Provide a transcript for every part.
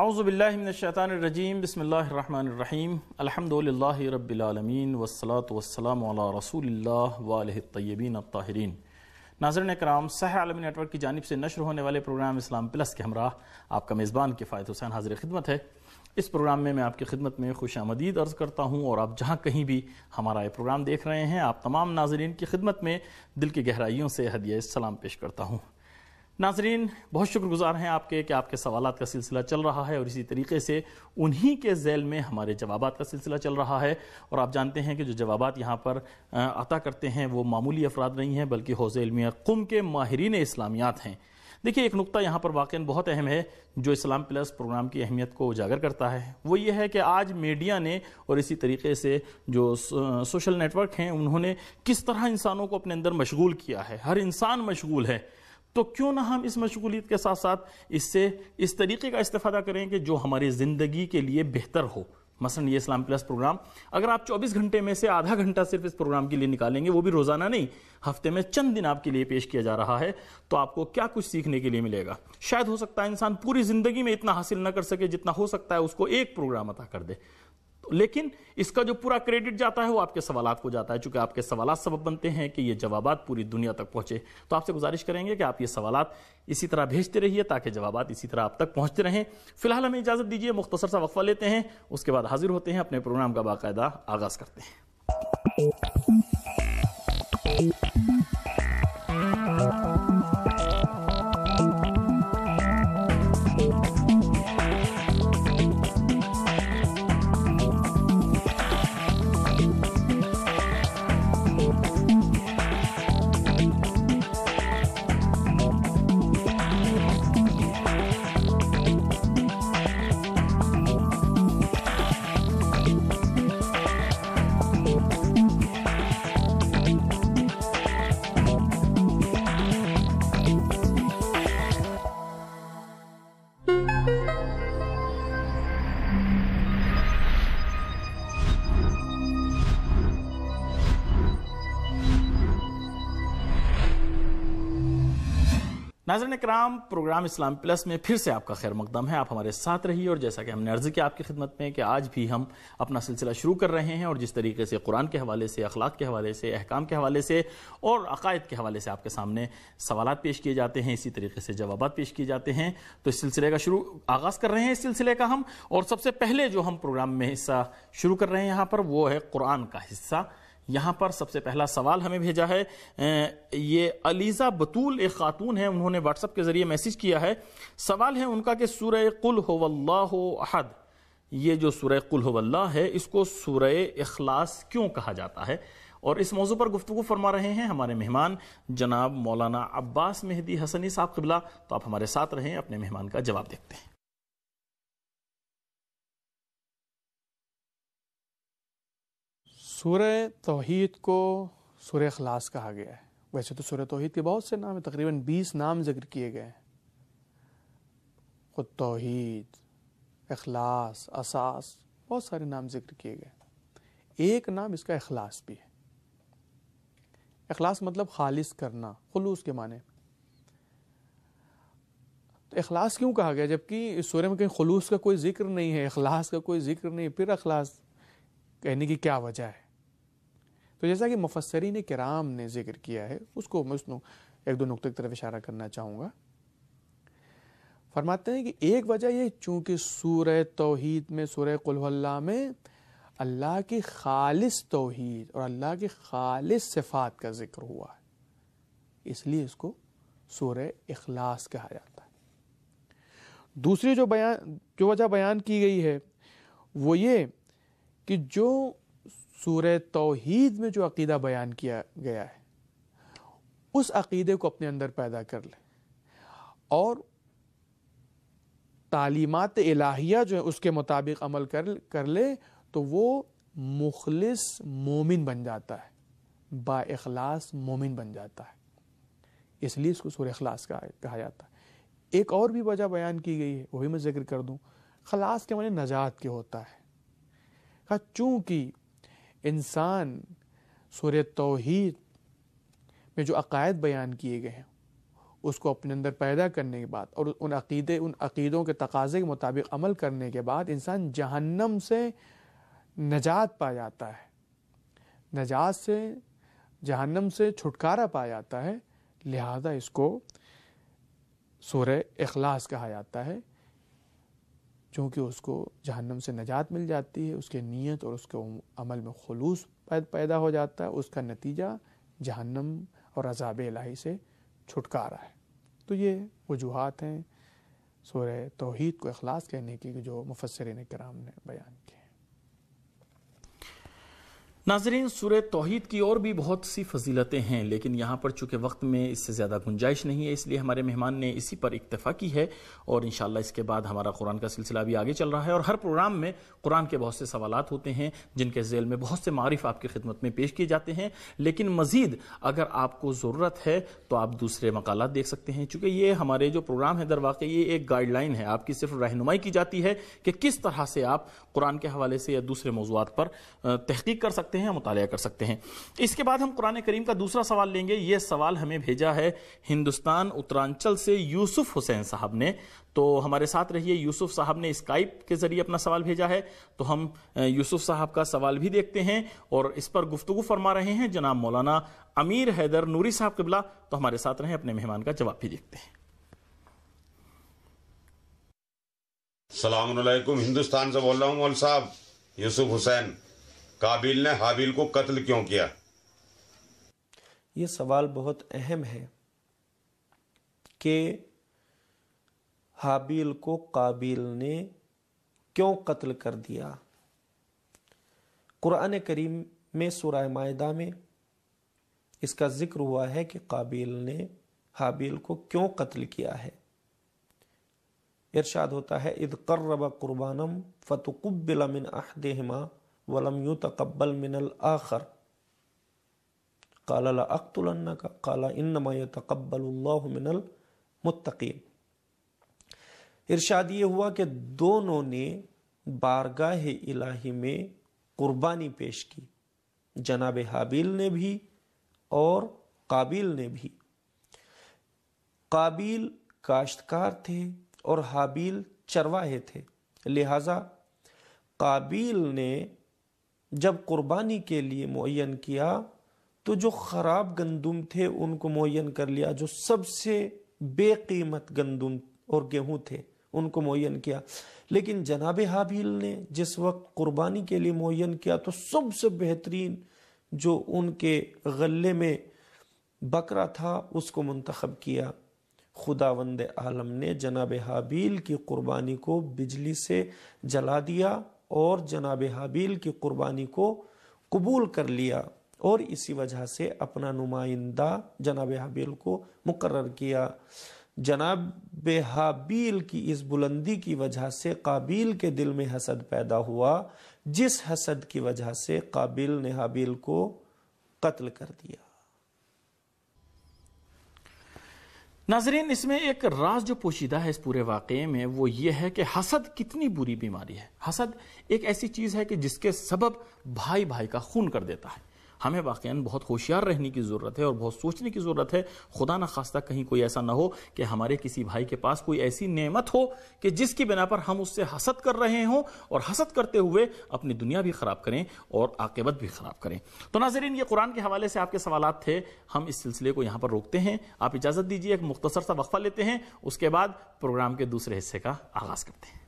اعوذ باللہ من الشیطان الرجیم، بسم اللہ الرحمن الرحیم، الحمد للہ رب العالمین والصلاة والسلام علی رسول اللہ وآلہ الطیبین الطاہرین۔ ناظرین کرام، صحیح عالمی نیٹ ورک کی جانب سے نشر ہونے والے پروگرام اسلام پلس کے ہمراہ آپ کا میزبان کفایت حسین حاضر خدمت ہے۔ اس پروگرام میں آپ کی خدمت میں خوش آمدید عرض کرتا ہوں، اور آپ جہاں کہیں بھی ہمارا یہ پروگرام دیکھ رہے ہیں، آپ تمام ناظرین کی خدمت میں دل کی گہرائیوں سے ہدیہ سلام پیش کرتا ہوں۔ ناظرین، بہت شکر گزار ہیں آپ کے کہ آپ کے سوالات کا سلسلہ چل رہا ہے، اور اسی طریقے سے انہی کے ذیل میں ہمارے جوابات کا سلسلہ چل رہا ہے۔ اور آپ جانتے ہیں کہ جو جوابات یہاں پر عطا کرتے ہیں وہ معمولی افراد نہیں ہیں، بلکہ حوزہ علمیہ قم کے ماہرین اسلامیات ہیں۔ دیکھیے، ایک نقطہ یہاں پر واقعاً بہت اہم ہے جو اسلام پلس پروگرام کی اہمیت کو اجاگر کرتا ہے، وہ یہ ہے کہ آج میڈیا نے اور اسی طریقے سے جو سوشل نیٹ ورک ہیں انہوں نے کس طرح انسانوں کو اپنے اندر مشغول کیا ہے۔ ہر انسان مشغول ہے، تو کیوں نہ ہم اس مشغولیت کے ساتھ ساتھ اس طریقے کا استفادہ کریں کہ جو ہماری زندگی کے لیے بہتر ہو۔ مثلا یہ اسلام پلس پروگرام، اگر آپ 24 گھنٹے میں سے آدھا گھنٹہ صرف اس پروگرام کے لیے نکالیں گے، وہ بھی روزانہ نہیں، ہفتے میں چند دن آپ کے لیے پیش کیا جا رہا ہے، تو آپ کو کیا کچھ سیکھنے کے لیے ملے گا۔ شاید ہو سکتا ہے انسان پوری زندگی میں اتنا حاصل نہ کر سکے جتنا ہو سکتا ہے اس کو ایک پروگرام عطا کر دے، لیکن اس کا جو پورا کریڈٹ جاتا ہے وہ آپ کے سوالات کو جاتا ہے، چونکہ آپ کے سوالات سبب بنتے ہیں کہ یہ جوابات پوری دنیا تک پہنچے۔ تو آپ سے گزارش کریں گے کہ آپ یہ سوالات اسی طرح بھیجتے رہیے تاکہ جوابات اسی طرح آپ تک پہنچتے رہیں۔ فی الحال ہمیں اجازت دیجیے، مختصر سا وقفہ لیتے ہیں، اس کے بعد حاضر ہوتے ہیں، اپنے پروگرام کا باقاعدہ آغاز کرتے ہیں۔ ناظرین کرام، پروگرام اسلام پلس میں پھر سے آپ کا خیر مقدم ہے، آپ ہمارے ساتھ رہیے۔ اور جیسا کہ ہم نے عرض کیا آپ کی خدمت میں کہ آج بھی ہم اپنا سلسلہ شروع کر رہے ہیں، اور جس طریقے سے قرآن کے حوالے سے، اخلاق کے حوالے سے، احکام کے حوالے سے اور عقائد کے حوالے سے آپ کے سامنے سوالات پیش کیے جاتے ہیں، اسی طریقے سے جوابات پیش کیے جاتے ہیں، تو اس سلسلے کا آغاز کر رہے ہیں اس سلسلے کا ہم۔ اور سب سے پہلے جو ہم پروگرام میں حصہ شروع کر رہے ہیں یہاں پر، وہ ہے قرآن کا حصہ۔ یہاں پر سب سے پہلا سوال ہمیں بھیجا ہے، یہ علیزہ بطول ایک خاتون ہے، انہوں نے واٹس ایپ کے ذریعے میسج کیا ہے۔ سوال ہے ان کا کہ سورہ قل هو اللہ احد، یہ جو سورہ قل هو اللہ ہے، اس کو سورہ اخلاص کیوں کہا جاتا ہے؟ اور اس موضوع پر گفتگو فرما رہے ہیں ہمارے مہمان جناب مولانا عباس مہدی حسنی صاحب قبلہ۔ تو آپ ہمارے ساتھ رہیں، اپنے مہمان کا جواب دیکھتے ہیں۔ سورہ توحید کو سورہ اخلاص کہا گیا ہے۔ ویسے تو سورہ توحید کے بہت سے نام ہیں، تقریباً 20 نام ذکر کیے گئے ہیں۔ خود توحید، اخلاص، اساس، بہت سارے نام ذکر کیے گئے۔ ایک نام اس کا اخلاص بھی ہے۔ اخلاص مطلب خالص کرنا، خلوص کے معنی۔ تو اخلاص کیوں کہا گیا جبکہ اس سورہ میں کہیں خلوص کا کوئی ذکر نہیں ہے، اخلاص کا کوئی ذکر نہیں ہے، پھر اخلاص کہنے کی کیا وجہ ہے؟ تو جیسا کہ مفسرین کرام نے ذکر کیا ہے، اس کو میں ایک دو نقطے کی طرف اشارہ کرنا چاہوں گا۔ فرماتے ہیں کہ ایک وجہ یہ چونکہ سورہ توحید میں، سورہ قل هو اللہ میں اللہ کی خالص توحید اور اللہ کی خالص صفات کا ذکر ہوا ہے، اس لیے اس کو سورہ اخلاص کہا جاتا ہے۔ دوسری جو وجہ بیان کی گئی ہے وہ یہ کہ جو سورہ توحید میں جو عقیدہ بیان کیا گیا ہے، اس عقیدے کو اپنے اندر پیدا کر لے اور تعلیمات الہیہ جو ہے اس کے مطابق عمل کر لے، تو وہ مخلص مومن بن جاتا ہے، با اخلاص مومن بن جاتا ہے، اس لیے اس کو سورہ اخلاص کہا جاتا ہے۔ ایک اور بھی وجہ بیان کی گئی ہے، وہ بھی میں ذکر کر دوں۔ خلاص کے معنی نجات کے ہوتا ہے۔ چونکہ انسان سورہ توحید میں جو عقائد بیان کیے گئے ہیں اس کو اپنے اندر پیدا کرنے کے بعد اور ان عقیدوں کے تقاضے کے مطابق عمل کرنے کے بعد انسان جہنم سے نجات پا جاتا ہے، جہنم سے چھٹکارا پا جاتا ہے. لہذا اس کو سورہ اخلاص کہا جاتا ہے، چونکہ اس کو جہنم سے نجات مل جاتی ہے، اس کے نیت اور اس کے عمل میں خلوص پیدا ہو جاتا ہے. اس کا نتیجہ جہنم اور عذاب الہی سے چھٹکارا ہے. تو یہ وجوہات ہیں سورہ توحید کو اخلاص کہنے کی جو مفسرین کرام نے بیان کی. ناظرین، سورہ توحید کی اور بھی بہت سی فضیلتیں ہیں، لیکن یہاں پر چونکہ وقت میں اس سے زیادہ گنجائش نہیں ہے، اس لیے ہمارے مہمان نے اسی پر اکتفا کی ہے، اور انشاءاللہ اس کے بعد ہمارا قرآن کا سلسلہ بھی آگے چل رہا ہے، اور ہر پروگرام میں قرآن کے بہت سے سوالات ہوتے ہیں جن کے ذیل میں بہت سے معارف آپ کی خدمت میں پیش کیے جاتے ہیں. لیکن مزید اگر آپ کو ضرورت ہے تو آپ دوسرے مقالات دیکھ سکتے ہیں، چونکہ یہ ہمارے جو پروگرام ہے در واقع یہ ایک گائیڈ لائن ہے، آپ کی صرف رہنمائی کی جاتی ہے کہ کس طرح سے آپ قرآن کے حوالے سے یا دوسرے موضوعات پر تحقیق کر سکتے ہیں، مطالعہ کر سکتے ہیں. اس کے بعد ہم قرآن کریم کا دوسرا سوال لیں گے. یہ سوال ہمیں بھیجا ہے ہندوستان اترانچل سے یوسف حسین صاحب نے. تو ہمارے ساتھ رہیے. یوسف صاحب نے اسکائپ کے ذریعے اپنا سوال بھیجا ہے، تو ہم یوسف صاحب کا سوال بھی دیکھتے ہیں، اور اس پر گفتگو فرما رہے ہیں جناب مولانا امیر حیدر نوری صاحب قبلہ. تو ہمارے ساتھ رہیں، اپنے مہمان کا جواب بھی دیکھتے ہیں. السلام علیکم، ہندوستان سے بول رہا ہوں مول صاحب. یوسف حسین. قابیل نے حابیل کو قتل کیوں کیا؟ یہ سوال بہت اہم ہے کہ حابیل کو قابیل نے کیوں قتل کر دیا. قرآن کریم میں سورہ مائدہ میں اس کا ذکر ہوا ہے کہ قابیل نے حابیل کو کیوں قتل کیا ہے. ارشاد ہوتا ہے اذ قرب قربانا فتقبل من احدهما ولم يتقبل من الآخر قال لأقتلنك قال انما يتقبل الله من المتقين. ارشاد یہ ہوا کہ دونوں نے بارگاہ الہی میں قربانی پیش کی، جناب حابیل نے بھی اور قابیل نے بھی. قابیل کاشتکار تھے اور حابیل چرواہے تھے، لہذا قابیل نے جب قربانی کے لیے معین کیا تو جو خراب گندم تھے ان کو معین کر لیا، جو سب سے بے قیمت گندم اور گیہوں تھے ان کو معین کیا. لیکن جناب حابیل نے جس وقت قربانی کے لیے معین کیا تو سب سے بہترین جو ان کے غلے میں بکرا تھا اس کو منتخب کیا. خداوند عالم نے جناب حابیل کی قربانی کو بجلی سے جلا دیا اور جناب حابیل کی قربانی کو قبول کر لیا، اور اسی وجہ سے اپنا نمائندہ جناب حابیل کو مقرر کیا. جناب حابیل کی اس بلندی کی وجہ سے قابیل کے دل میں حسد پیدا ہوا، جس حسد کی وجہ سے قابیل نے حابیل کو قتل کر دیا. ناظرین، اس میں ایک راز جو پوشیدہ ہے اس پورے واقعے میں وہ یہ ہے کہ حسد کتنی بری بیماری ہے. حسد ایک ایسی چیز ہے کہ جس کے سبب بھائی بھائی کا خون کر دیتا ہے. ہمیں واقعاً بہت ہوشیار رہنے کی ضرورت ہے اور بہت سوچنے کی ضرورت ہے. خدا نہ خواستہ کہیں کوئی ایسا نہ ہو کہ ہمارے کسی بھائی کے پاس کوئی ایسی نعمت ہو کہ جس کی بنا پر ہم اس سے حسد کر رہے ہوں اور حسد کرتے ہوئے اپنی دنیا بھی خراب کریں اور عاقبت بھی خراب کریں. تو ناظرین، یہ قرآن کے حوالے سے آپ کے سوالات تھے. ہم اس سلسلے کو یہاں پر روکتے ہیں. آپ اجازت دیجیے ایک مختصر سا وقفہ لیتے ہیں، اس کے بعد پروگرام کے دوسرے حصے کا آغاز کرتے ہیں.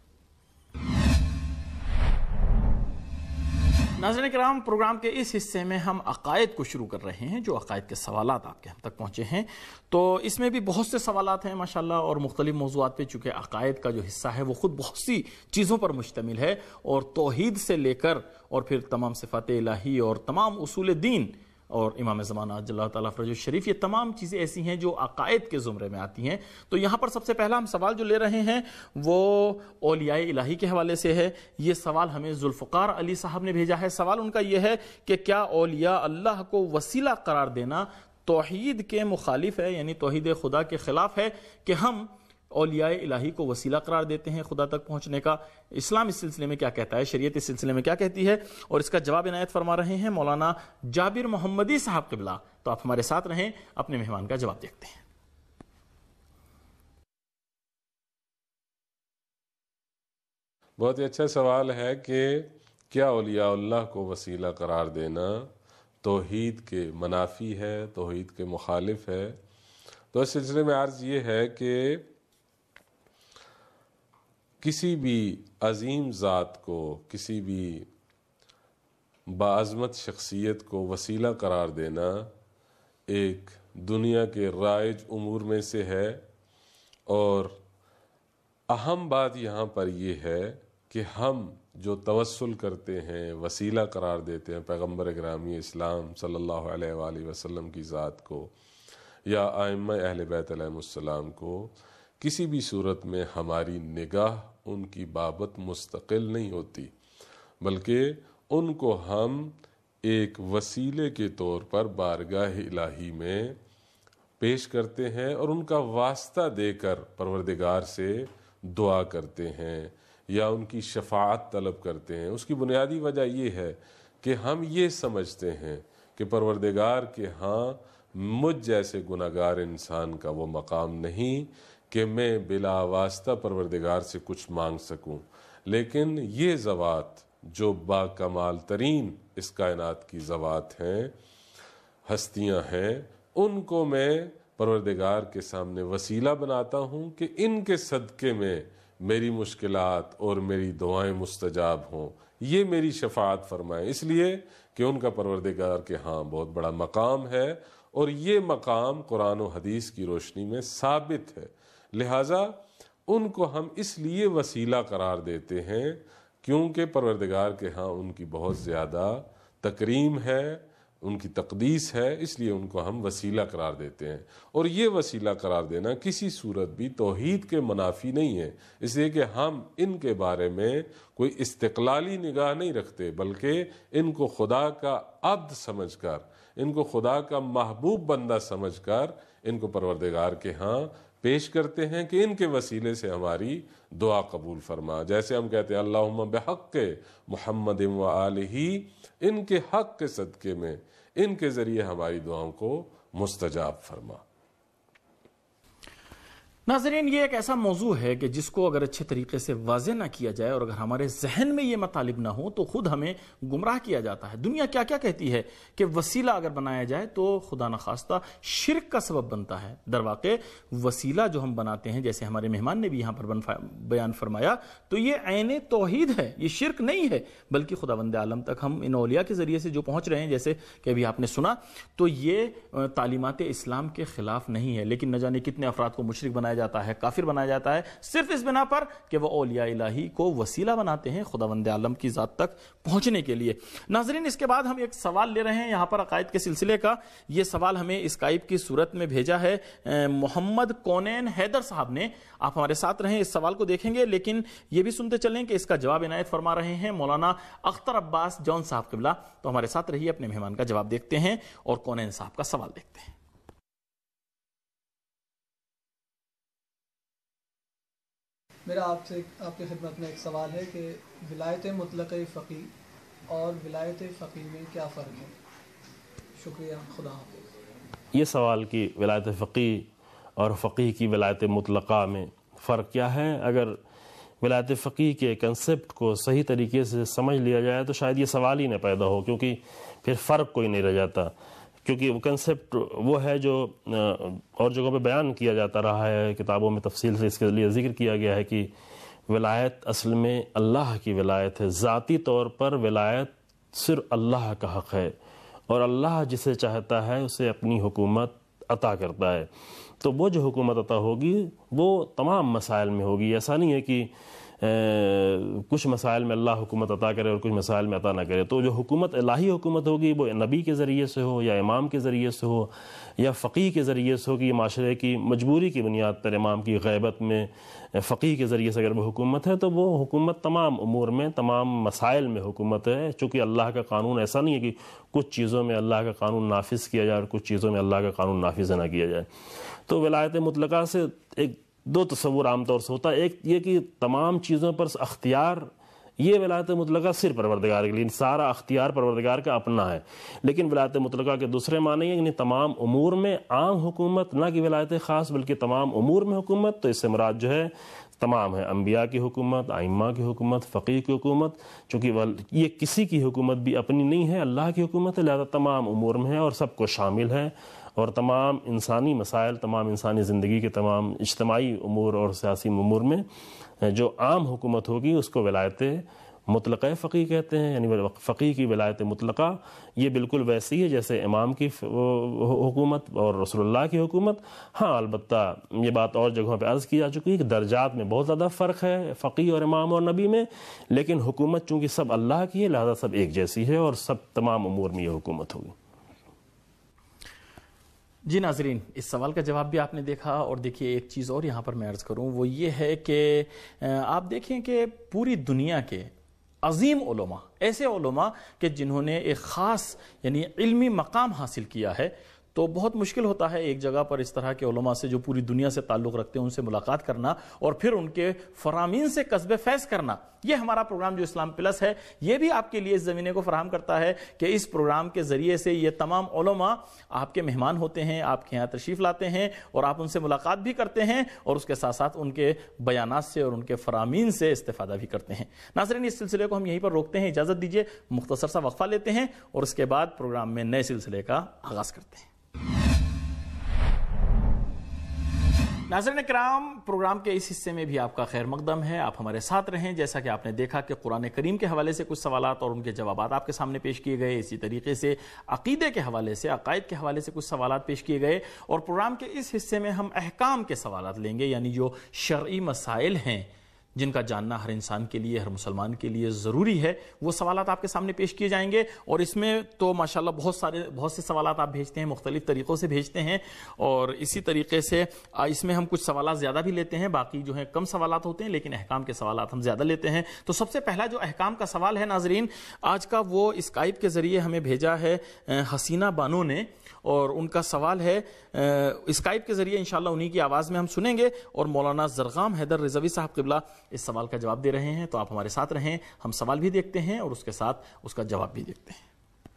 ناظرین کرام، پروگرام کے اس حصے میں ہم عقائد کو شروع کر رہے ہیں، جو عقائد کے سوالات آپ کے ہم تک پہنچے ہیں. تو اس میں بھی بہت سے سوالات ہیں ماشاءاللہ، اور مختلف موضوعات پہ، چونکہ عقائد کا جو حصہ ہے وہ خود بہت سی چیزوں پر مشتمل ہے، اور توحید سے لے کر اور پھر تمام صفات الہی اور تمام اصول دین اور امام زمانہ اللہ تعالیٰ فرج الشریف، یہ تمام چیزیں ایسی ہیں جو عقائد کے زمرے میں آتی ہیں. تو یہاں پر سب سے پہلا ہم سوال جو لے رہے ہیں وہ اولیاء الہی کے حوالے سے ہے. یہ سوال ہمیں ذوالفقار علی صاحب نے بھیجا ہے. سوال ان کا یہ ہے کہ کیا اولیاء اللہ کو وسیلہ قرار دینا توحید کے مخالف ہے، یعنی توحید خدا کے خلاف ہے کہ ہم اولیاء الہی کو وسیلہ قرار دیتے ہیں خدا تک پہنچنے کا؟ اسلام اس سلسلے میں کیا کہتا ہے، شریعت اس سلسلے میں کیا کہتی ہے؟ اور اس کا جواب عنایت فرما رہے ہیں مولانا جابر محمدی صاحب قبلہ. تو آپ ہمارے ساتھ رہیں، اپنے مہمان کا جواب دیکھتے ہیں. بہت ہی اچھا سوال ہے کہ کیا اولیاء اللہ کو وسیلہ قرار دینا توحید کے منافی ہے، توحید کے مخالف ہے؟ تو اس سلسلے میں عرض یہ ہے کہ کسی بھی عظیم ذات کو، کسی بھی باعظمت شخصیت کو وسیلہ قرار دینا ایک دنیا کے رائج امور میں سے ہے، اور اہم بات یہاں پر یہ ہے کہ ہم جو توسل کرتے ہیں، وسیلہ قرار دیتے ہیں پیغمبر گرامی اسلام صلی اللہ علیہ وآلہ وسلم کی ذات کو یا ائمہ اہل بیت علیہم السلام کو، کسی بھی صورت میں ہماری نگاہ ان کی بابت مستقل نہیں ہوتی، بلکہ ان کو ہم ایک وسیلے کے طور پر بارگاہ الہی میں پیش کرتے ہیں اور ان کا واسطہ دے کر پروردگار سے دعا کرتے ہیں یا ان کی شفاعت طلب کرتے ہیں۔ اس کی بنیادی وجہ یہ ہے کہ ہم یہ سمجھتے ہیں کہ پروردگار کے ہاں مجھ جیسے گناہگار انسان کا وہ مقام نہیں کہ میں بلا واسطہ پروردگار سے کچھ مانگ سکوں، لیکن یہ ذوات جو با کمال ترین اس کائنات کی ذوات ہیں، ہستیاں ہیں، ان کو میں پروردگار کے سامنے وسیلہ بناتا ہوں کہ ان کے صدقے میں میری مشکلات اور میری دعائیں مستجاب ہوں، یہ میری شفاعت فرمائیں، اس لیے کہ ان کا پروردگار کے ہاں بہت بڑا مقام ہے اور یہ مقام قرآن و حدیث کی روشنی میں ثابت ہے۔ لہٰذا ان کو ہم اس لیے وسیلہ قرار دیتے ہیں کیونکہ پروردگار کے ہاں ان کی بہت زیادہ تکریم ہے، ان کی تقدیس ہے، اس لیے ان کو ہم وسیلہ قرار دیتے ہیں۔ اور یہ وسیلہ قرار دینا کسی صورت بھی توحید کے منافی نہیں ہے، اس لیے کہ ہم ان کے بارے میں کوئی استقلالی نگاہ نہیں رکھتے، بلکہ ان کو خدا کا عبد سمجھ کر، ان کو خدا کا محبوب بندہ سمجھ کر ان کو پروردگار کے ہاں پیش کرتے ہیں کہ ان کے وسیلے سے ہماری دعا قبول فرما۔ جیسے ہم کہتے ہیں اللہم بحق محمد و آلہ، ان کے حق کے صدقے میں ان کے ذریعے ہماری دعاؤں کو مستجاب فرما۔ ناظرین، یہ ایک ایسا موضوع ہے کہ جس کو اگر اچھے طریقے سے واضح نہ کیا جائے اور اگر ہمارے ذہن میں یہ مطالب نہ ہو تو خود ہمیں گمراہ کیا جاتا ہے۔ دنیا کیا کیا کہتی ہے کہ وسیلہ اگر بنایا جائے تو خدا نخواستہ شرک کا سبب بنتا ہے۔ در واقع وسیلہ جو ہم بناتے ہیں، جیسے ہمارے مہمان نے بھی یہاں پر بیان فرمایا، تو یہ عین توحید ہے، یہ شرک نہیں ہے، بلکہ خداوند عالم تک ہم ان اولیاء کے ذریعے سے جو پہنچ رہے ہیں، جیسے کہ ابھی آپ نے سنا، تو یہ تعلیمات اسلام کے خلاف نہیں ہے، لیکن نہ جانے کتنے افراد کو مشرک بنایا جاتا ہے، کافر بنایا جاتا ہے، صرف اس بنا پر کہ وہ اولیاء الہی کو وسیلہ بناتے ہیں خداوند عالم کی ذات تک پہنچنے کے لیے۔ ناظرین، اس کے بعد ہم ایک سوال لے رہے ہیں یہاں پر عقائد کے سلسلے کا۔ یہ سوال ہمیں اسکائپ کی صورت میں بھیجا ہے محمد کونین حیدر صاحب نے۔ آپ ہمارے ساتھ رہیں، اس سوال کو دیکھیں گے، لیکن یہ بھی سنتے چلیں کہ اس کا جواب عنایت فرما رہے ہیں مولانا اختر عباس جون صاحب قبلہ۔ تو ہمارے ساتھ رہیے، اپنے مہمان کا جواب دیکھتے ہیں اور کونین صاحب کا سوال دیکھتے ہیں۔ میرا آپ کی خدمت میں ایک سوال ہے کہ ولایت مطلقہ فقی اور ولایت فقی میں کیا فرق ہے؟ شکریہ، خدا حافظ۔ یہ سوال کہ ولایت فقی اور فقی کی ولایت مطلقہ میں فرق کیا ہے، اگر ولایت فقی کے کنسپٹ کو صحیح طریقے سے سمجھ لیا جائے تو شاید یہ سوال ہی نہ پیدا ہو، کیونکہ پھر فرق کوئی نہیں رہ جاتا، کیونکہ وہ کنسپٹ وہ ہے جو اور جگہوں پہ بیان کیا جاتا رہا ہے، کتابوں میں تفصیل سے اس کے لیے ذکر کیا گیا ہے کہ ولایت اصل میں اللہ کی ولایت ہے، ذاتی طور پر ولایت صرف اللہ کا حق ہے، اور اللہ جسے چاہتا ہے اسے اپنی حکومت عطا کرتا ہے۔ تو وہ جو حکومت عطا ہوگی وہ تمام مسائل میں ہوگی، ایسا نہیں ہے کہ کچھ مسائل میں اللہ حکومت عطا کرے اور کچھ مسائل میں عطا نہ کرے۔ تو جو حکومت الہی حکومت ہوگی وہ نبی کے ذریعے سے ہو یا امام کے ذریعے سے ہو یا فقیہ کے ذریعے سے ہو، کہ یہ معاشرے کی مجبوری کی بنیاد پر امام کی غیبت میں فقیہ کے ذریعے سے اگر وہ حکومت ہے تو وہ حکومت تمام امور میں، تمام مسائل میں حکومت ہے، چونکہ اللہ کا قانون ایسا نہیں ہے کہ کچھ چیزوں میں اللہ کا قانون نافذ کیا جائے اور کچھ چیزوں میں اللہ کا قانون نافذ نہ کیا جائے۔ تو ولایت مطلقہ سے ایک دو تصور عام طور سے ہوتا ہے، ایک یہ کہ تمام چیزوں پر اختیار، یہ ولایت مطلقہ صرف پروردگار کے لیے، سارا اختیار پروردگار کا اپنا ہے۔ لیکن ولایت مطلقہ کے دوسرے معنی ہے، یعنی تمام امور میں عام حکومت، نہ کہ ولایت خاص بلکہ تمام امور میں حکومت۔ تو اس سے مراد جو ہے تمام ہے، انبیاء کی حکومت، ائمہ کی حکومت، فقیہ کی حکومت، چونکہ یہ کسی کی حکومت بھی اپنی نہیں ہے، اللہ کی حکومت ہے، لہذا تمام امور میں ہے اور سب کو شامل ہے، اور تمام انسانی مسائل، تمام انسانی زندگی کے تمام اجتماعی امور اور سیاسی امور میں جو عام حکومت ہوگی اس کو ولایت مطلقہ فقیہ کہتے ہیں، یعنی فقیہ کی ولایت مطلقہ یہ بالکل ویسی ہے جیسے امام کی حکومت اور رسول اللہ کی حکومت۔ ہاں البتہ یہ بات اور جگہوں پہ عرض کی جا چکی ہے کہ درجات میں بہت زیادہ فرق ہے فقیہ اور امام اور نبی میں، لیکن حکومت چونکہ سب اللہ کی ہے لہذا سب ایک جیسی ہے اور سب تمام امور میں یہ حکومت ہوگی۔ جی ناظرین، اس سوال کا جواب بھی آپ نے دیکھا، اور دیکھیے ایک چیز اور یہاں پر میں عرض کروں وہ یہ ہے کہ آپ دیکھیں کہ پوری دنیا کے عظیم علماء، ایسے علماء کہ جنہوں نے ایک خاص یعنی علمی مقام حاصل کیا ہے، تو بہت مشکل ہوتا ہے ایک جگہ پر اس طرح کے علماء سے جو پوری دنیا سے تعلق رکھتے ہیں ان سے ملاقات کرنا اور پھر ان کے فرامین سے کسب فیض کرنا۔ یہ ہمارا پروگرام جو اسلام پلس ہے یہ بھی آپ کے لیے اس زمینے کو فراہم کرتا ہے کہ اس پروگرام کے ذریعے سے یہ تمام علماء آپ کے مہمان ہوتے ہیں، آپ کے یہاں تشریف لاتے ہیں اور آپ ان سے ملاقات بھی کرتے ہیں اور اس کے ساتھ ساتھ ان کے بیانات سے اور ان کے فرامین سے استفادہ بھی کرتے ہیں۔ ناظرین، اس سلسلے کو ہم یہیں پر روکتے ہیں، اجازت دیجیے مختصر سا وقفہ لیتے ہیں اور اس کے بعد پروگرام میں نئے سلسلے کا آغاز کرتے ہیں۔ ناظرین کرام، پروگرام کے اس حصے میں بھی آپ کا خیر مقدم ہے، آپ ہمارے ساتھ رہیں۔ جیسا کہ آپ نے دیکھا کہ قرآن کریم کے حوالے سے کچھ سوالات اور ان کے جوابات آپ کے سامنے پیش کیے گئے، اسی طریقے سے عقیدے کے حوالے سے، عقائد کے حوالے سے کچھ سوالات پیش کیے گئے، اور پروگرام کے اس حصے میں ہم احکام کے سوالات لیں گے، یعنی جو شرعی مسائل ہیں جن کا جاننا ہر انسان کے لیے، ہر مسلمان کے لیے ضروری ہے، وہ سوالات آپ کے سامنے پیش کیے جائیں گے۔ اور اس میں تو ماشاءاللہ بہت سے سوالات آپ بھیجتے ہیں، مختلف طریقوں سے بھیجتے ہیں، اور اسی طریقے سے اس میں ہم کچھ سوالات زیادہ بھی لیتے ہیں، باقی جو ہیں کم سوالات ہوتے ہیں، لیکن احکام کے سوالات ہم زیادہ لیتے ہیں۔ تو سب سے پہلا جو احکام کا سوال ہے ناظرین آج کا، وہ اسکائپ کے ذریعے ہمیں بھیجا ہے حسینہ بانو نے، اور ان کا سوال ہے اسکائپ کے ذریعے انشاءاللہ انہی کی آواز میں ہم سنیں گے، اور مولانا زرغام حیدر رضوی صاحب قبلہ اس سوال کا جواب دے رہے ہیں۔ تو آپ ہمارے ساتھ رہیں، ہم سوال بھی دیکھتے ہیں اور اس کے ساتھ اس کا جواب بھی دیکھتے ہیں۔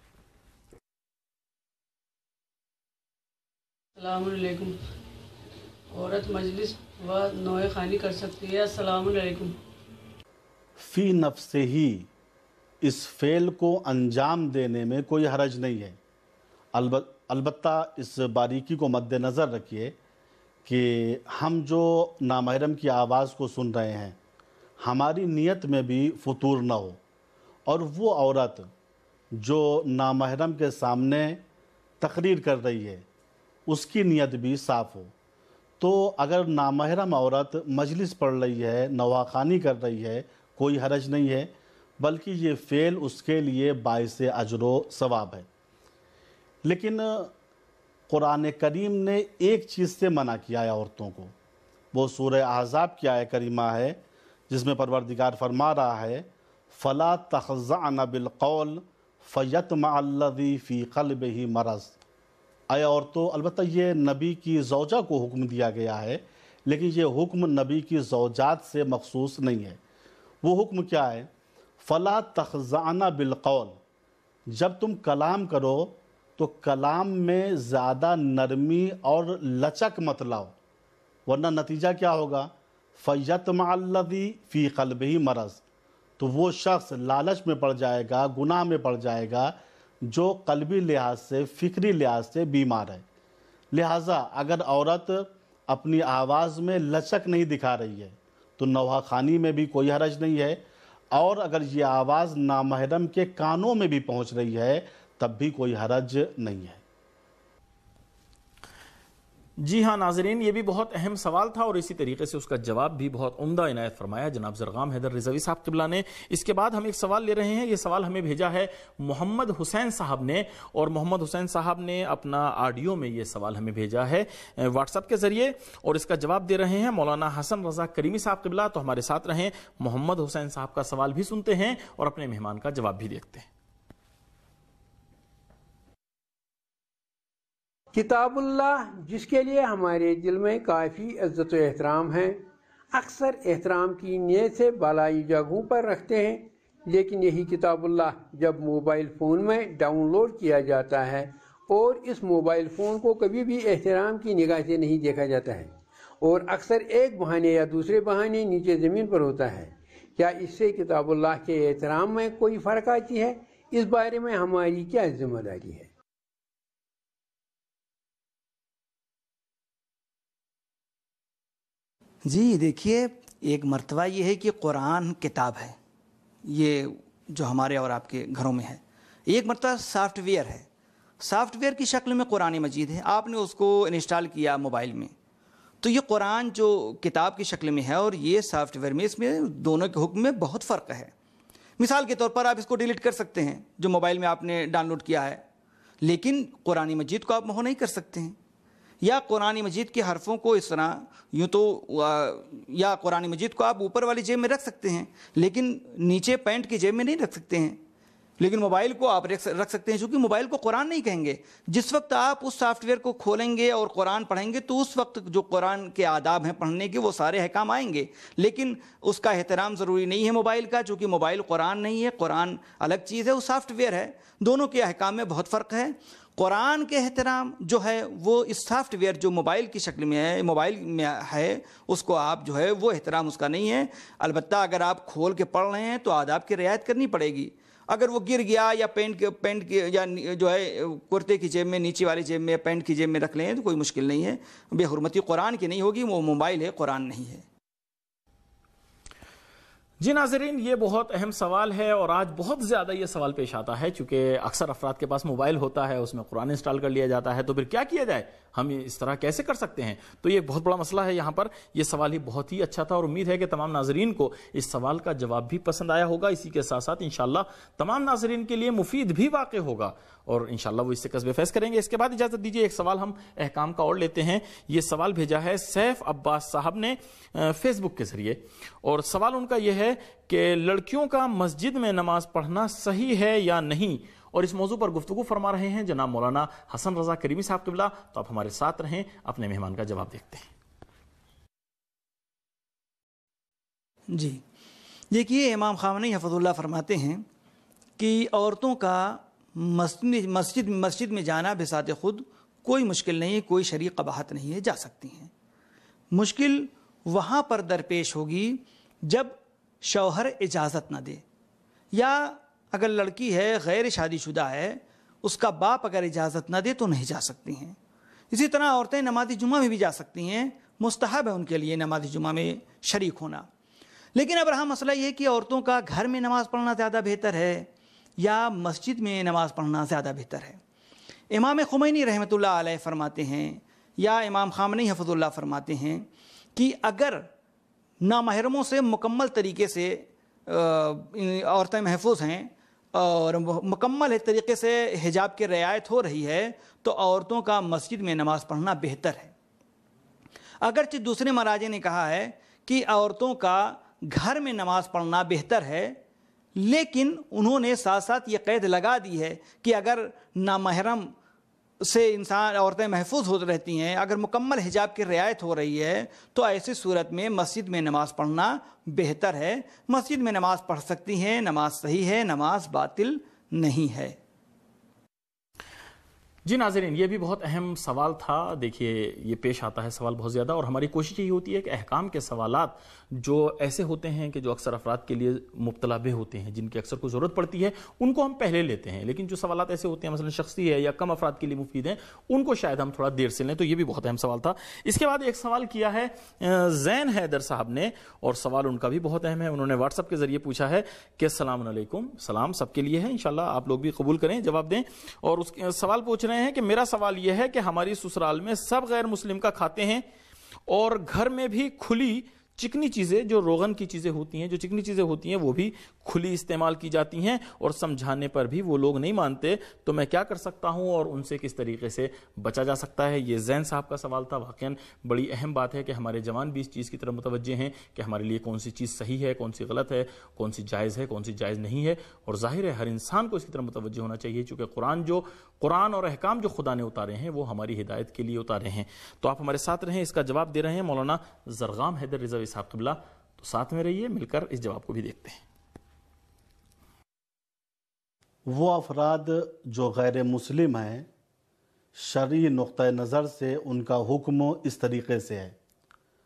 السلام علیکم۔ عورت مجلس و نوع خوانی کر سکتی ہے؟ السلام علیکم۔ فی نفس ہی اس فعل کو انجام دینے میں کوئی حرج نہیں ہے، البتہ اس باریکی کو مد نظر رکھیے کہ ہم جو نامحرم کی آواز کو سن رہے ہیں ہماری نیت میں بھی فطور نہ ہو، اور وہ عورت جو نامحرم کے سامنے تقریر کر رہی ہے اس کی نیت بھی صاف ہو۔ تو اگر نامحرم عورت مجلس پڑھ رہی ہے، نواخوانی کر رہی ہے، کوئی حرج نہیں ہے، بلکہ یہ فعل اس کے لیے باعث اجر و ثواب ہے۔ لیکن قرآن کریم نے ایک چیز سے منع کیا ہے عورتوں کو، وہ سورہ احزاب کی آیت کریمہ ہے جس میں پروردگار فرما رہا ہے فَلَا تَخْضَعْنَ بِالْقَوْلِ فَيَطْمَعَ الَّذِي فِي قَلْبِهِ مَرَضٌ۔ اے عورتوں، البتہ یہ نبی کی زوجہ کو حکم دیا گیا ہے، لیکن یہ حکم نبی کی زوجات سے مخصوص نہیں ہے۔ وہ حکم کیا ہے؟ فَلَا تَخْضَعْنَ بِالْقَوْلِ، جب تم کلام کرو تو کلام میں زیادہ نرمی اور لچک مت لاؤ، ورنہ نتیجہ کیا ہوگا؟ فَيَطْمَعَ الَّذِي فِي قَلْبِهِ مَرَضٌ، تو وہ شخص لالچ میں پڑ جائے گا، گناہ میں پڑ جائے گا جو قلبی لحاظ سے، فکری لحاظ سے بیمار ہے۔ لہٰذا اگر عورت اپنی آواز میں لچک نہیں دکھا رہی ہے تو نواخوانی میں بھی کوئی حرج نہیں ہے، اور اگر یہ آواز نامحرم کے کانوں میں بھی پہنچ رہی ہے تب بھی کوئی حرج نہیں ہے۔ جی ہاں ناظرین، یہ بھی بہت اہم سوال تھا اور اسی طریقے سے اس کا جواب بھی بہت عمدہ عنایت فرمایا جناب زرغام حیدر رضوی صاحب قبلہ نے۔ اس کے بعد ہم ایک سوال لے رہے ہیں، یہ سوال ہمیں بھیجا ہے محمد حسین صاحب نے، اور محمد حسین صاحب نے اپنا آڈیو میں یہ سوال ہمیں بھیجا ہے واٹس ایپ کے ذریعے، اور اس کا جواب دے رہے ہیں مولانا حسن رضا کریمی صاحب قبلہ۔ تو ہمارے ساتھ رہیں، محمد حسین صاحب کا سوال بھی سنتے ہیں اور اپنے مہمان کا جواب بھی دیکھتے ہیں۔ کتاب اللہ جس کے لیے ہمارے دل میں کافی عزت و احترام ہے، اکثر احترام کی نیت سے بالائی جگہوں پر رکھتے ہیں، لیکن یہی کتاب اللہ جب موبائل فون میں ڈاؤن لوڈ کیا جاتا ہے اور اس موبائل فون کو کبھی بھی احترام کی نگاہ سے نہیں دیکھا جاتا ہے، اور اکثر ایک بہانے یا دوسرے بہانے نیچے زمین پر ہوتا ہے، کیا اس سے کتاب اللہ کے احترام میں کوئی فرق آتی ہے؟ اس بارے میں ہماری کیا ذمہ داری ہے؟ جی دیکھیے، ایک مرتبہ یہ ہے کہ قرآن کتاب ہے، یہ جو ہمارے اور آپ کے گھروں میں ہے. ایک مرتبہ سافٹ ویئر ہے، سافٹ ویئر کی شکل میں قرآن مجید ہے، آپ نے اس کو انسٹال کیا موبائل میں، تو یہ قرآن جو کتاب کی شکل میں ہے اور یہ سافٹ ویئر میں، اس میں دونوں کے حکم میں بہت فرق ہے. مثال کے طور پر آپ اس کو ڈیلیٹ کر سکتے ہیں جو موبائل میں آپ نے ڈاؤن لوڈ کیا ہے، لیکن قرآن مجید کو آپ محو نہیں کر سکتے ہیں. یا قرآن مجید کے حرفوں کو اس طرح یوں تو یا قرآن مجید کو آپ اوپر والی جیب میں رکھ سکتے ہیں لیکن نیچے پینٹ کی جیب میں نہیں رکھ سکتے ہیں. لیکن موبائل کو آپ رکھ سکتے ہیں، چونکہ موبائل کو قرآن نہیں کہیں گے. جس وقت آپ اس سافٹ ویئر کو کھولیں گے اور قرآن پڑھیں گے تو اس وقت جو قرآن کے آداب ہیں پڑھنے کے وہ سارے احکام آئیں گے، لیکن اس کا احترام ضروری نہیں ہے موبائل کا، چونکہ موبائل قرآن نہیں ہے، قرآن الگ چیز ہے، وہ سافٹ ویئر ہے. دونوں کے احکام میں بہت فرق ہے. قرآن کے احترام جو ہے وہ اس سافٹ ویئر جو موبائل کی شکل میں ہے، موبائل میں ہے، اس کو آپ جو ہے وہ احترام اس کا نہیں ہے. البتہ اگر آپ کھول کے پڑھ رہے ہیں تو آداب کی رعایت کرنی پڑے گی. اگر وہ گر گیا یا پینٹ کی یا جو ہے کرتے کی جیب میں، نیچے والی جیب میں یا پینٹ کی جیب میں رکھ لیں تو کوئی مشکل نہیں ہے. بے حرمتی قرآن کی نہیں ہوگی، وہ موبائل ہے، قرآن نہیں ہے. جی ناظرین، یہ بہت اہم سوال ہے اور آج بہت زیادہ یہ سوال پیش آتا ہے، چونکہ اکثر افراد کے پاس موبائل ہوتا ہے، اس میں قرآن انسٹال کر لیا جاتا ہے، تو پھر کیا کیا جائے، ہم اس طرح کیسے کر سکتے ہیں؟ تو یہ بہت بڑا مسئلہ ہے یہاں پر. یہ سوال ہی بہت ہی اچھا تھا اور امید ہے کہ تمام ناظرین کو اس سوال کا جواب بھی پسند آیا ہوگا. اسی کے ساتھ ساتھ انشاءاللہ تمام ناظرین کے لیے مفید بھی واقع ہوگا اور انشاءاللہ وہ اس سے کسب فیض کریں گے. اس کے بعد اجازت دیجیے ایک سوال ہم احکام کا اور لیتے ہیں. یہ سوال بھیجا ہے سیف عباس صاحب نے فیس بک کے ذریعے، اور سوال ان کا یہ ہے کہ لڑکیوں کا مسجد میں نماز پڑھنا صحیح ہے یا نہیں، اور اس موضوع پر گفتگو فرما رہے ہیں جناب مولانا حسن رضا کریمی صاحب قبلہ. تو آپ ہمارے ساتھ رہیں، اپنے مہمان کا جواب دیکھتے ہیں. جی دیکھیے، امام خامنئی حفظ اللہ فرماتے ہیں کہ عورتوں کا مسجد میں جانا بذات خود کوئی مشکل نہیں، کوئی شرعی قباحت نہیں ہے، جا سکتی ہیں. مشکل وہاں پر درپیش ہوگی جب شوہر اجازت نہ دے، یا اگر لڑکی ہے غیر شادی شدہ ہے، اس کا باپ اگر اجازت نہ دے تو نہیں جا سکتی ہیں. اسی طرح عورتیں نماز جمعہ میں بھی جا سکتی ہیں، مستحب ہے ان کے لیے نماز جمعہ میں شریک ہونا. لیکن اب رہا مسئلہ یہ کہ عورتوں کا گھر میں نماز پڑھنا زیادہ بہتر ہے یا مسجد میں نماز پڑھنا زیادہ بہتر ہے. امام خمینی رحمۃ اللہ علیہ فرماتے ہیں یا امام خامنئی حفظ اللہ فرماتے ہیں کہ اگر نامحرموں سے مکمل طریقے سے عورتیں محفوظ ہیں اور مکمل طریقے سے حجاب کی رعایت ہو رہی ہے تو عورتوں کا مسجد میں نماز پڑھنا بہتر ہے. اگرچہ دوسرے مراجع نے کہا ہے کہ عورتوں کا گھر میں نماز پڑھنا بہتر ہے، لیکن انہوں نے ساتھ ساتھ یہ قید لگا دی ہے کہ اگر نامحرم سے عورتیں محفوظ ہو رہتی ہیں، اگر مکمل حجاب کی رعایت ہو رہی ہے تو ایسی صورت میں مسجد میں نماز پڑھنا بہتر ہے. مسجد میں نماز پڑھ سکتی ہیں، نماز صحیح ہے، نماز باطل نہیں ہے. جی ناظرین، یہ بھی بہت اہم سوال تھا. دیکھیے، یہ پیش آتا ہے سوال بہت زیادہ، اور ہماری کوشش یہی ہوتی ہے کہ احکام کے سوالات جو ایسے ہوتے ہیں کہ جو اکثر افراد کے لیے مبتلا بے ہوتے ہیں، جن کی اکثر کو ضرورت پڑتی ہے، ان کو ہم پہلے لیتے ہیں. لیکن جو سوالات ایسے ہوتے ہیں مثلا شخصی ہے یا کم افراد کے لیے مفید ہیں، ان کو شاید ہم تھوڑا دیر سے لیں. تو یہ بھی بہت اہم سوال تھا. اس کے بعد ایک سوال کیا ہے زین حیدر صاحب نے، اور سوال ان کا بھی بہت اہم ہے. انہوں نے واٹس ایپ کے ذریعے پوچھا ہے کہ السلام علیکم. سلام سب کے لیے ہے، انشاءاللہ آپ لوگ بھی قبول کریں، جواب دیں. اور اس سوال پوچھ رہے ہیں کہ میرا سوال یہ ہے کہ ہماری سسرال میں سب غیر مسلم کا کھاتے ہیں اور گھر میں بھی کھلی چکنی چیزیں، جو روغن کی چیزیں ہوتی ہیں، جو چکنی چیزیں ہوتی ہیں، وہ بھی کھلی استعمال کی جاتی ہیں اور سمجھانے پر بھی وہ لوگ نہیں مانتے. تو میں کیا کر سکتا ہوں اور ان سے کس طریقے سے بچا جا سکتا ہے؟ یہ زین صاحب کا سوال تھا. واقعاً بڑی اہم بات ہے کہ ہمارے جوان بھی اس چیز کی طرف متوجہ ہیں کہ ہمارے لیے کون سی چیز صحیح ہے، کون سی غلط ہے، کون سی جائز ہے، کون سی جائز نہیں ہے. اور ظاہر ہے ہر انسان کو اس کی طرف متوجہ ہونا چاہیے، چونکہ قرآن اور احکام جو خدا نے اتارے ہیں وہ ہماری ہدایت کے لیے اتارے ہیں. تو آپ ہمارے ساتھ رہیں. اس کا جواب دے رہے ہیں مولانا زرغام حیدر رضوی صاحب قبلہ. تو ساتھ میں رہیے، مل کر اس جواب کو بھی دیکھتے ہیں. وہ افراد جو غیر مسلم ہیں، شرعی نقطہ نظر سے ان کا حکم اس طریقے سے ہے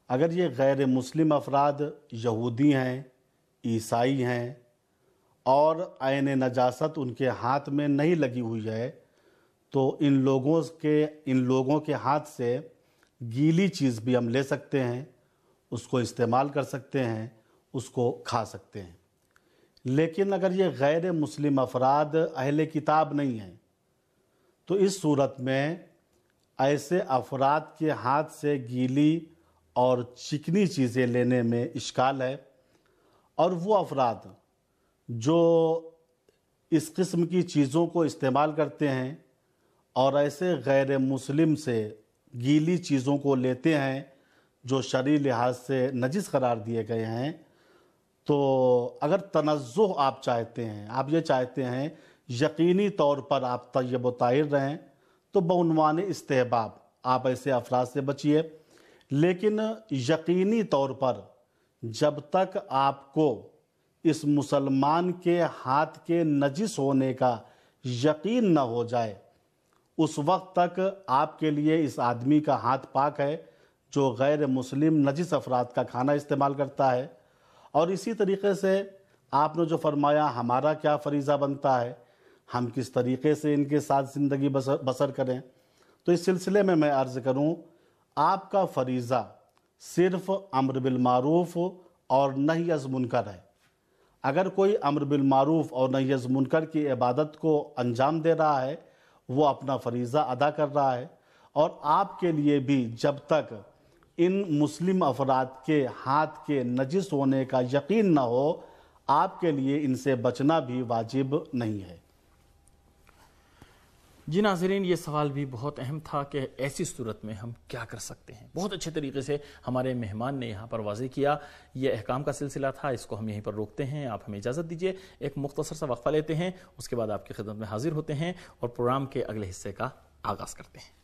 اگر یہ غیر مسلم افراد یہودی ہیں، عیسائی ہیں اور عین نجاست ان کے ہاتھ میں نہیں لگی ہوئی ہے تو ان لوگوں کے ہاتھ سے گیلی چیز بھی ہم لے سکتے ہیں، اس کو استعمال کر سکتے ہیں، اس کو کھا سکتے ہیں۔ لیکن اگر یہ غیر مسلم افراد اہل کتاب نہیں ہیں تو اس صورت میں ایسے افراد کے ہاتھ سے گیلی اور چکنی چیزیں لینے میں اشکال ہے، اور وہ افراد جو اس قسم کی چیزوں کو استعمال کرتے ہیں اور ایسے غیر مسلم سے گیلی چیزوں کو لیتے ہیں جو شرعی لحاظ سے نجس قرار دیے گئے ہیں، تو اگر تنزہ آپ چاہتے ہیں، آپ یہ چاہتے ہیں یقینی طور پر آپ طیب و طاہر رہیں، تو بعنوان استحباب آپ ایسے افراد سے بچیے۔ لیکن یقینی طور پر جب تک آپ کو اس مسلمان کے ہاتھ کے نجس ہونے کا یقین نہ ہو جائے، اس وقت تک آپ کے لیے اس آدمی کا ہاتھ پاک ہے جو غیر مسلم نجس افراد کا کھانا استعمال کرتا ہے۔ اور اسی طریقے سے آپ نے جو فرمایا ہمارا کیا فریضہ بنتا ہے، ہم کس طریقے سے ان کے ساتھ زندگی بسر کریں، تو اس سلسلے میں میں عرض کروں، آپ کا فریضہ صرف امر بالمعروف اور نہی از منکر ہے۔ اگر کوئی امر بالمعروف اور نہی از منکر کی عبادت کو انجام دے رہا ہے، وہ اپنا فریضہ ادا کر رہا ہے، اور آپ کے لیے بھی جب تک ان مسلم افراد کے ہاتھ کے نجس ہونے کا یقین نہ ہو، آپ کے لیے ان سے بچنا بھی واجب نہیں ہے۔ جی ناظرین، یہ سوال بھی بہت اہم تھا کہ ایسی صورت میں ہم کیا کر سکتے ہیں۔ بہت اچھے طریقے سے ہمارے مہمان نے یہاں پر واضح کیا۔ یہ احکام کا سلسلہ تھا، اس کو ہم یہیں پر روکتے ہیں۔ آپ ہمیں اجازت دیجیے، ایک مختصر سا وقفہ لیتے ہیں، اس کے بعد آپ کی خدمت میں حاضر ہوتے ہیں اور پروگرام کے اگلے حصے کا آغاز کرتے ہیں۔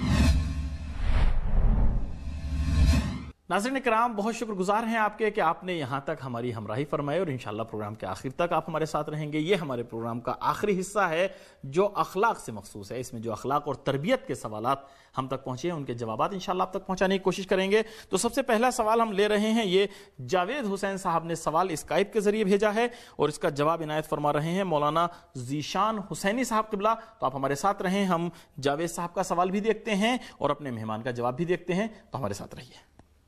ناظرین کرام، بہت شکر گزار ہیں آپ کے کہ آپ نے یہاں تک ہماری ہمراہی فرمائی، اور انشاءاللہ پروگرام کے آخر تک آپ ہمارے ساتھ رہیں گے۔ یہ ہمارے پروگرام کا آخری حصہ ہے جو اخلاق سے مخصوص ہے۔ اس میں جو اخلاق اور تربیت کے سوالات ہم تک پہنچے ہیں، ان کے جوابات انشاءاللہ آپ تک پہنچانے کی کوشش کریں گے۔ تو سب سے پہلا سوال ہم لے رہے ہیں، یہ جاوید حسین صاحب نے سوال اسکائپ کے ذریعے بھیجا ہے اور اس کا جواب عنایت فرما رہے ہیں مولانا ذیشان حسینی صاحب قبلہ۔ تو آپ ہمارے ساتھ رہیں، ہم جاوید صاحب کا سوال بھی دیکھتے ہیں اور اپنے مہمان کا جواب بھی دیکھتے ہیں، تو ہمارے ساتھ رہیے۔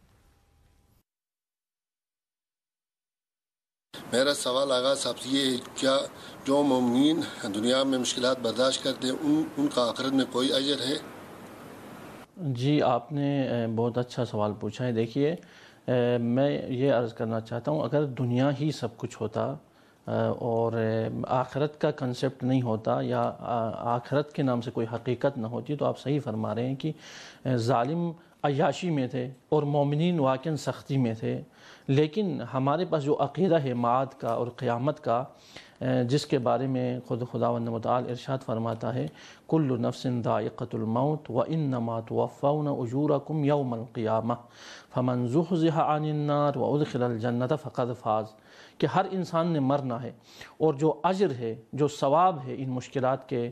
میرا سوال آغاز صاحب سے یہ ہے، کیا جو مومنین دنیا میں مشکلات برداشت کرتے ہیں ان کا آخرت میں کوئی اجر ہے؟ جی، آپ نے بہت اچھا سوال پوچھا ہے۔ دیکھیے، میں یہ عرض کرنا چاہتا ہوں، اگر دنیا ہی سب کچھ ہوتا اور آخرت کا کنسیپٹ نہیں ہوتا یا آخرت کے نام سے کوئی حقیقت نہ ہوتی، تو آپ صحیح فرما رہے ہیں کہ ظالم عیاشی میں تھے اور مومنین واقعاً سختی میں تھے۔ لیکن ہمارے پاس جو عقیدہ ہے معاد کا اور قیامت کا، جس کے بارے میں خداوند متعال ارشاد فرماتا ہے، کل نفس ذائقۃ الموت وانما توفون اجورکم یوم القیامہ فمن زحزح عن النار وادخل الجنۃ فقد فاز، کہ ہر انسان نے مرنا ہے، اور جو اجر ہے، جو ثواب ہے ان مشکلات کے،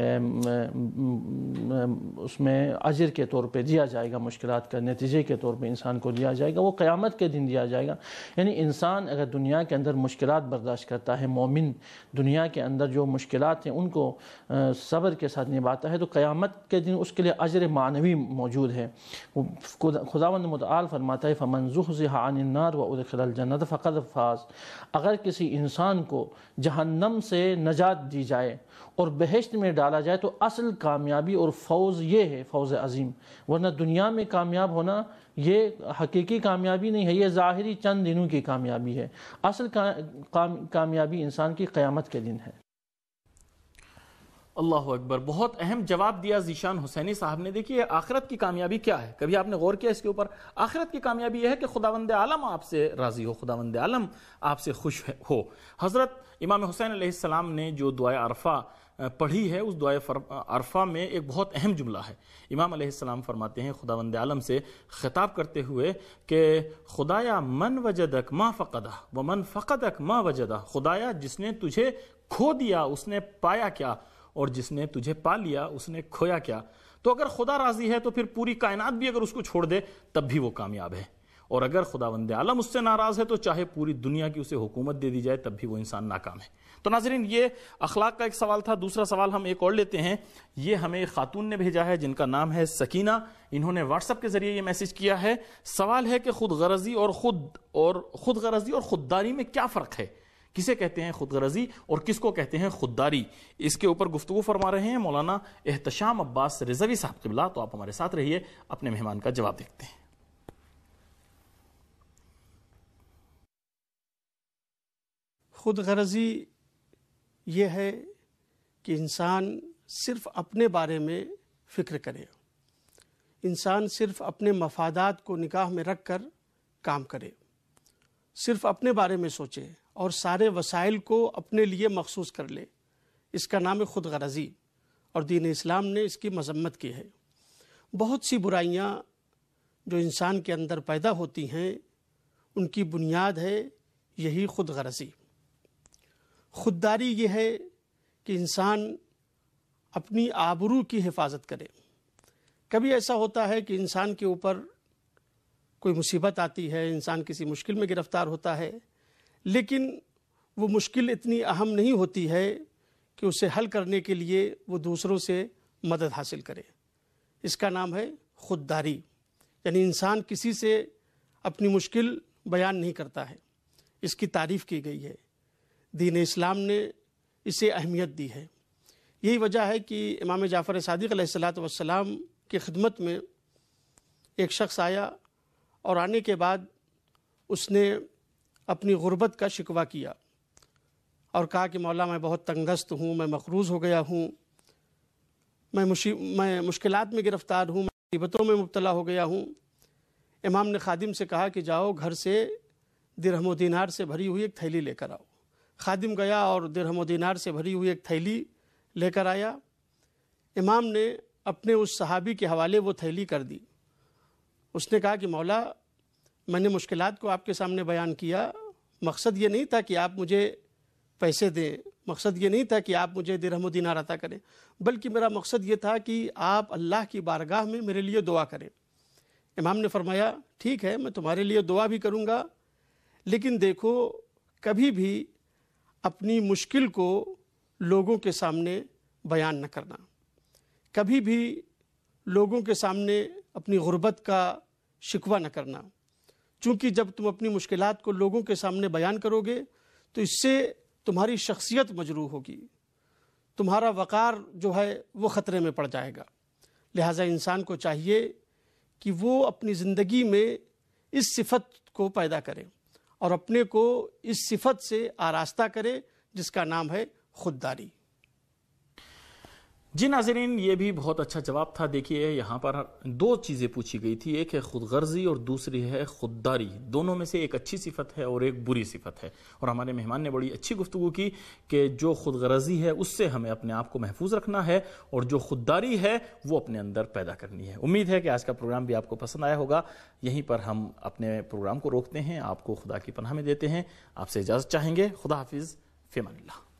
اس میں اجر کے طور پہ دیا جائے گا، مشکلات کا نتیجے کے طور پہ انسان کو دیا جائے گا، وہ قیامت کے دن دیا جائے گا۔ یعنی انسان اگر دنیا کے اندر مشکلات برداشت کرتا ہے، مومن دنیا کے اندر جو مشکلات ہیں ان کو صبر کے ساتھ نبھاتا ہے، تو قیامت کے دن اس کے لیے اجر معنوی موجود ہے۔ خداوند متعال فرماتا ہے، فمن زحزح عن النار وادخل الجنۃ فقد فاز، اگر کسی انسان کو جہنم سے نجات دی جائے اور بہشت میں ڈالا جائے تو اصل کامیابی اور فوز یہ ہے، فوز عظیم۔ ورنہ دنیا میں کامیاب ہونا یہ حقیقی کامیابی نہیں ہے، یہ ظاہری چند دنوں کی کامیابی ہے۔ اصل کامیابی انسان کی قیامت کے دن ہے۔ اللہ اکبر، بہت اہم جواب دیا ذیشان حسینی صاحب نے۔ دیکھیے، آخرت کی کامیابی کیا ہے؟ کبھی آپ نے غور کیا اس کے اوپر؟ آخرت کی کامیابی یہ ہے کہ خداوند عالم آپ سے راضی ہو، خداوند عالم آپ سے خوش ہو۔ حضرت امام حسین علیہ السلام نے جو دعائے عرفہ پڑھی ہے، اس دعائے عرفہ میں ایک بہت اہم جملہ ہے۔ امام علیہ السلام فرماتے ہیں خداوند عالم سے خطاب کرتے ہوئے کہ خدایا من وجدک ما فقدہ ومن فقدک ما وجدہ، خدایا جس نے تجھے کھو دیا اس نے پایا کیا، اور جس نے تجھے پا لیا اس نے کھویا کیا۔ تو اگر خدا راضی ہے تو پھر پوری کائنات بھی اگر اس کو چھوڑ دے تب بھی وہ کامیاب ہے۔ اور اگر خداوند عالم اس سے ناراض ہے تو چاہے پوری دنیا کی اسے حکومت دے دی جائے تب بھی وہ انسان ناکام ہے۔ تو ناظرین، یہ اخلاق کا ایک سوال تھا۔ دوسرا سوال ہم ایک اور لیتے ہیں، یہ ہمیں ایک خاتون نے بھیجا ہے جن کا نام ہے سکینہ۔ انہوں نے واٹس ایپ کے ذریعے یہ میسج کیا ہے۔ سوال ہے کہ خود غرضی اور خودداری میں کیا فرق ہے؟ کسے کہتے ہیں خود غرضی اور کس کو کہتے ہیں خودداری؟ اس کے اوپر گفتگو فرما رہے ہیں مولانا احتشام عباس رضوی صاحب قبلہ۔ تو آپ ہمارے ساتھ رہیے، اپنے مہمان کا جواب دیکھتے ہیں۔ خود غرضی یہ ہے کہ انسان صرف اپنے بارے میں فکر کرے، انسان صرف اپنے مفادات کو نگاہ میں رکھ کر کام کرے، صرف اپنے بارے میں سوچے اور سارے وسائل کو اپنے لیے مخصوص کر لے۔ اس کا نام ہے خود غرضی، اور دین اسلام نے اس کی مذمت کی ہے۔ بہت سی برائیاں جو انسان کے اندر پیدا ہوتی ہیں ان کی بنیاد ہے یہی خود غرضی۔ خودداری یہ ہے کہ انسان اپنی آبرو کی حفاظت کرے۔ کبھی ایسا ہوتا ہے کہ انسان کے اوپر کوئی مصیبت آتی ہے، انسان کسی مشکل میں گرفتار ہوتا ہے، لیکن وہ مشکل اتنی اہم نہیں ہوتی ہے کہ اسے حل کرنے کے لیے وہ دوسروں سے مدد حاصل کرے۔ اس کا نام ہے خودداری، یعنی انسان کسی سے اپنی مشکل بیان نہیں کرتا ہے۔ اس کی تعریف کی گئی ہے، دین اسلام نے اسے اہمیت دی ہے۔ یہی وجہ ہے کہ امام جعفر صادق علیہ السلام کی خدمت میں ایک شخص آیا اور آنے کے بعد اس نے اپنی غربت کا شکوہ کیا اور کہا کہ مولا میں بہت تنگ دست ہوں، میں مقروض ہو گیا ہوں، میں مشکلات میں گرفتار ہوں، میں مصیبتوں میں مبتلا ہو گیا ہوں۔ امام نے خادم سے کہا کہ جاؤ گھر سے درہم و دینار سے بھری ہوئی ایک تھیلی لے کر آؤ۔ خادم گیا اور درہم و دینار سے بھری ہوئی ایک تھیلی لے کر آیا۔ امام نے اپنے اس صحابی کے حوالے وہ تھیلی کر دی۔ اس نے کہا کہ مولا میں نے مشکلات کو آپ کے سامنے بیان کیا، مقصد یہ نہیں تھا کہ آپ مجھے پیسے دیں، مقصد یہ نہیں تھا کہ آپ مجھے درہم و دینار عطا کریں، بلکہ میرا مقصد یہ تھا کہ آپ اللہ کی بارگاہ میں میرے لیے دعا کریں۔ امام نے فرمایا ٹھیک ہے، میں تمہارے لیے دعا بھی کروں گا، لیکن دیکھو کبھی بھی اپنی مشکل کو لوگوں کے سامنے بیان نہ کرنا، کبھی بھی لوگوں کے سامنے اپنی غربت کا شکوہ نہ کرنا، چونکہ جب تم اپنی مشکلات کو لوگوں کے سامنے بیان کرو گے تو اس سے تمہاری شخصیت مجروح ہوگی، تمہارا وقار جو ہے وہ خطرے میں پڑ جائے گا۔ لہٰذا انسان کو چاہیے کہ وہ اپنی زندگی میں اس صفت کو پیدا کرے اور اپنے کو اس صفت سے آراستہ کرے جس کا نام ہے خودداری۔ جی ناظرین، یہ بھی بہت اچھا جواب تھا۔ دیکھیے یہاں پر دو چیزیں پوچھی گئی تھی، ایک ہے خود غرضی اور دوسری ہے خودداری۔ دونوں میں سے ایک اچھی صفت ہے اور ایک بری صفت ہے، اور ہمارے مہمان نے بڑی اچھی گفتگو کی کہ جو خود غرضی ہے اس سے ہمیں اپنے آپ کو محفوظ رکھنا ہے اور جو خودداری ہے وہ اپنے اندر پیدا کرنی ہے۔ امید ہے کہ آج کا پروگرام بھی آپ کو پسند آیا ہوگا۔ یہیں پر ہم اپنے پروگرام کو روکتے ہیں، آپ کو خدا کی پناہ میں دیتے ہیں، آپ سے اجازت چاہیں گے۔ خدا حافظ، فی امان اللہ۔